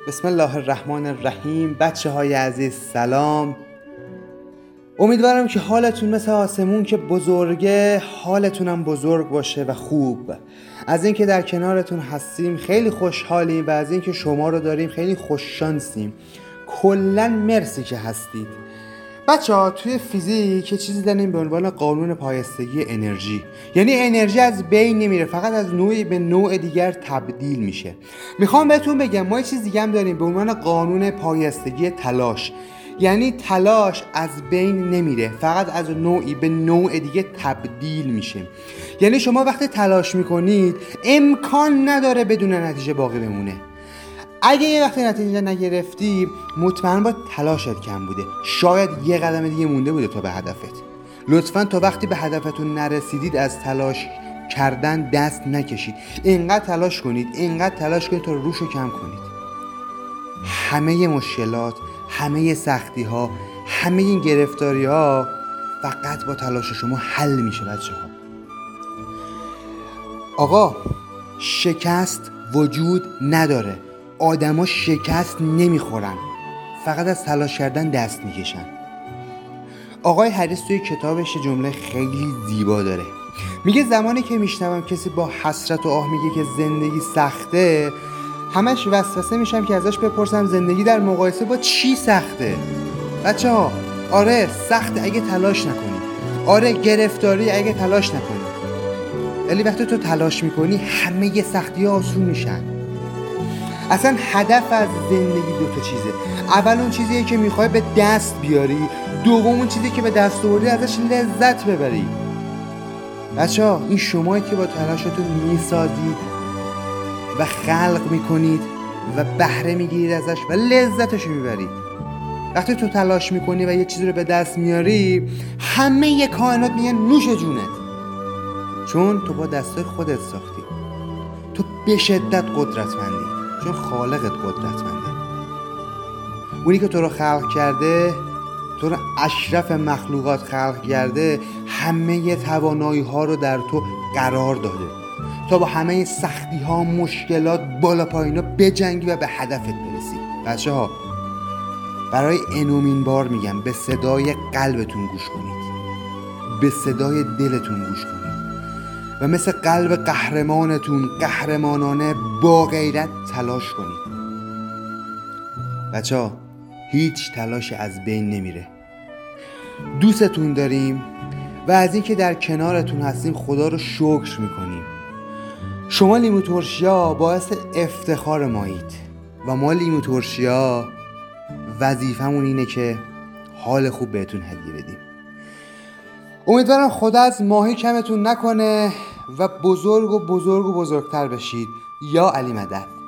بسم الله الرحمن الرحیم. بچه های عزیز سلام. امیدوارم که حالتون مثل آسمون که بزرگه حالتونم بزرگ باشه و خوب. از اینکه در کنارتون هستیم خیلی خوشحالیم و از اینکه شما رو داریم خیلی خوششانسیم. کلن مرسی که هستید. بچه ها توی فیزیک یه چیزی داریم به عنوان قانون پایستگی انرژی. یعنی انرژی از بین نمیره، فقط از نوعی به نوع دیگر تبدیل میشه. میخوام بهتون بگم ما یه چیز دیگه هم داریم به عنوان قانون پایستگی تلاش. یعنی تلاش از بین نمیره، فقط از نوعی به نوع دیگه تبدیل میشه. یعنی شما وقتی تلاش میکنید امکان نداره بدون نتیجه باقی بمونه. اگه یه وقتی نتیجه نگرفتی مطمئن با تلاشت کم بوده، شاید یه قدم دیگه مونده بوده تا به هدفت. لطفاً تا وقتی به هدفتون نرسیدید از تلاش کردن دست نکشید. اینقدر تلاش کنید تا روشو کم کنید. همه مشکلات، همه سختی ها، همه این گرفتاری ها فقط با تلاش شما حل میشه بچه ها. آقا شکست وجود نداره. آدما شکست نمیخورن، فقط از تلاش کردن دست میکشن. آقای حریص توی کتابش جمله خیلی زیبا داره. میگه زمانی که میشنوم کسی با حسرت و آه میگه که زندگی سخته، همش وسوسه میشم که ازش بپرسم زندگی در مقایسه با چی سخته؟ بچه ها آره سخته اگه تلاش نکنی، آره گرفتاری اگه تلاش نکنی، ولی وقتی تو تلاش میکنی همه ی سختی ها آسون میشن. اصلا هدف از زندگی دوتا چیزه. اول اون چیزیه که میخوای به دست بیاری، دوم اون چیزی که به دست آوردی ازش لذت ببری. بچه ها این شمایی که با تلاشتون میسازید و خلق میکنید و بهره میگیرید ازش و لذتشو میبرید. وقتی تو تلاش میکنی و یه چیزی رو به دست میاری همه ی کائنات میگن نوش جونت، چون تو با دستای خودت ساختی. تو به شدت قدرتمندی چون خالقت قدرتمنده. اونی که تو رو خلق کرده، تو رو اشرف مخلوقات خلق کرده، همه توانایی ها رو در تو قرار داده تا با همه سختی ها، مشکلات، بالا پایینا بجنگی و به هدفت برسی. بچه ها برای انومین بار میگم به صدای قلبتون گوش کنید، به صدای دلتون گوش کنید و مثل قلب قهرمانتون قهرمانانه با غیرت تلاش کنید. بچه‌ها هیچ تلاش از بین نمیره. دوستتون داریم و از اینکه در کنارتون هستیم خدا رو شکر میکنیم. شما لیمو ترشیا باعث افتخار مایید و ما لیمو ترشیا وظیفمون اینه که حال خوب بهتون هدیه بدیم. امیدوارم خدا از ماهی کمتون نکنه و بزرگ و بزرگتر بشید. یا علی مدد.